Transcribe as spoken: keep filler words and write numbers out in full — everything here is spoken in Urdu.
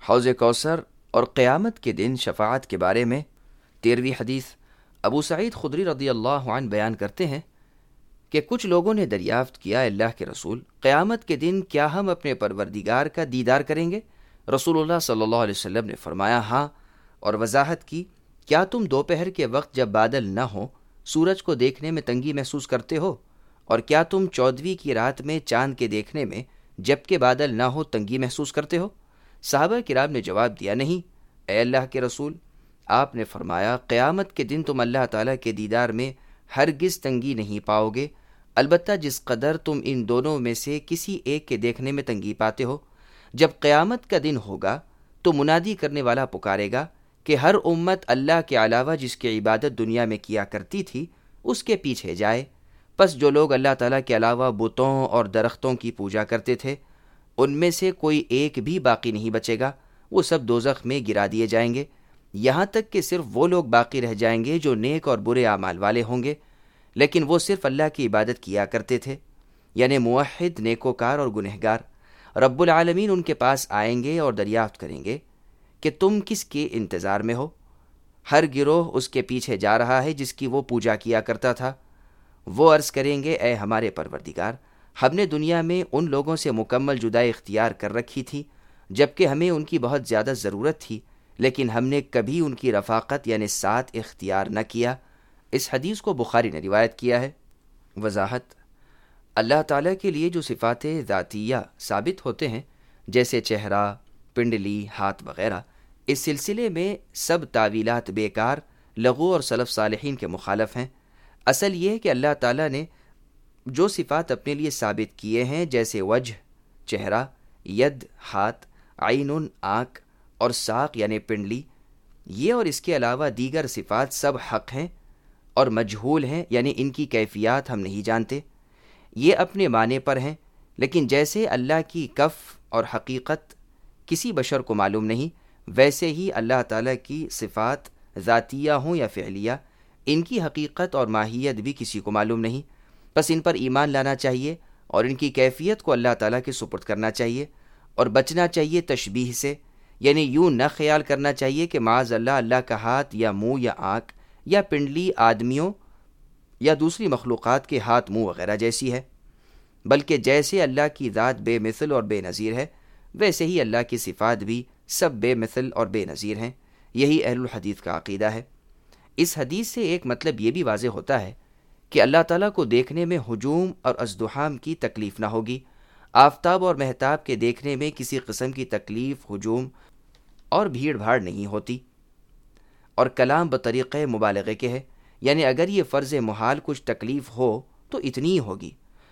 حوض کوثر اور قیامت کے دن شفاعت کے بارے میں تیرہویں حدیث ابو سعید خدری رضی اللہ عنہ بیان کرتے ہیں کہ کچھ لوگوں نے دریافت کیا، اللہ کے رسول، قیامت کے دن کیا ہم اپنے پروردگار کا دیدار کریں گے؟ رسول اللہ صلی اللہ علیہ وسلم نے فرمایا ہاں، اور وضاحت کی، کیا تم دوپہر کے وقت جب بادل نہ ہو سورج کو دیکھنے میں تنگی محسوس کرتے ہو؟ اور کیا تم چودھویں کی رات میں چاند کے دیکھنے میں جبکہ بادل نہ ہو تنگی محسوس کرتے ہو؟ صحابہ کرام نے جواب دیا، نہیں اے اللہ کے رسول۔ آپ نے فرمایا، قیامت کے دن تم اللہ تعالیٰ کے دیدار میں ہرگز تنگی نہیں پاؤ گے، البتہ جس قدر تم ان دونوں میں سے کسی ایک کے دیکھنے میں تنگی پاتے ہو۔ جب قیامت کا دن ہوگا تو منادی کرنے والا پکارے گا کہ ہر امت اللہ کے علاوہ جس کی عبادت دنیا میں کیا کرتی تھی اس کے پیچھے جائے، پس جو لوگ اللہ تعالیٰ کے علاوہ بتوں اور درختوں کی پوجا کرتے تھے ان میں سے کوئی ایک بھی باقی نہیں بچے گا، وہ سب دوزخ میں گرا دیے جائیں گے، یہاں تک کہ صرف وہ لوگ باقی رہ جائیں گے جو نیک اور برے اعمال والے ہوں گے، لیکن وہ صرف اللہ کی عبادت کیا کرتے تھے، یعنی موحد، نیکوکار اور گنہگار۔ رب العالمین ان کے پاس آئیں گے اور دریافت کریں گے کہ تم کس کے انتظار میں ہو؟ ہر گروہ اس کے پیچھے جا رہا ہے جس کی وہ پوجا کیا کرتا تھا۔ وہ عرض کریں گے، اے ہمارے پروردگار، ہم نے دنیا میں ان لوگوں سے مکمل جدائی اختیار کر رکھی تھی جبکہ ہمیں ان کی بہت زیادہ ضرورت تھی، لیکن ہم نے کبھی ان کی رفاقت یعنی ساتھ اختیار نہ کیا۔ اس حدیث کو بخاری نے روایت کیا ہے۔ وضاحت: اللہ تعالیٰ کے لیے جو صفات ذاتیہ ثابت ہوتے ہیں جیسے چہرہ، پنڈلی، ہاتھ وغیرہ، اس سلسلے میں سب تعویلات بیکار، لغو اور سلف صالحین کے مخالف ہیں۔ اصل یہ ہے کہ اللہ تعالیٰ نے جو صفات اپنے لیے ثابت کیے ہیں جیسے وجہ، چہرہ، ید، ہاتھ، عین، آنکھ اور ساق یعنی پنڈلی، یہ اور اس کے علاوہ دیگر صفات سب حق ہیں اور مجہول ہیں، یعنی ان کی کیفیات ہم نہیں جانتے، یہ اپنے معنی پر ہیں، لیکن جیسے اللہ کی کف اور حقیقت کسی بشر کو معلوم نہیں، ویسے ہی اللہ تعالیٰ کی صفات ذاتیہ ہوں یا فعلیہ، ان کی حقیقت اور ماہیت بھی کسی کو معلوم نہیں، بس ان پر ایمان لانا چاہیے اور ان کی کیفیت کو اللہ تعالیٰ کے سپرد کرنا چاہیے، اور بچنا چاہیے تشبیہ سے، یعنی یوں نہ خیال کرنا چاہیے کہ معاذ اللہ اللہ کا ہاتھ یا منہ یا آنکھ یا پنڈلی آدمیوں یا دوسری مخلوقات کے ہاتھ، منہ وغیرہ جیسی ہے، بلکہ جیسے اللہ کی ذات بے مثل اور بے نظیر ہے ویسے ہی اللہ کی صفات بھی سب بے مثل اور بے نظیر ہیں۔ یہی اہل الحدیث کا عقیدہ ہے۔ اس حدیث سے ایک مطلب یہ بھی واضح ہوتا ہے کہ اللہ تعالیٰ کو دیکھنے میں ہجوم اور ازدحام کی تکلیف نہ ہوگی۔ آفتاب اور مہتاب کے دیکھنے میں کسی قسم کی تکلیف، ہجوم اور بھیڑ بھاڑ نہیں ہوتی، اور کلام بطریقہ مبالغے کے ہے، یعنی اگر یہ فرض محال کچھ تکلیف ہو تو اتنی ہی ہوگی،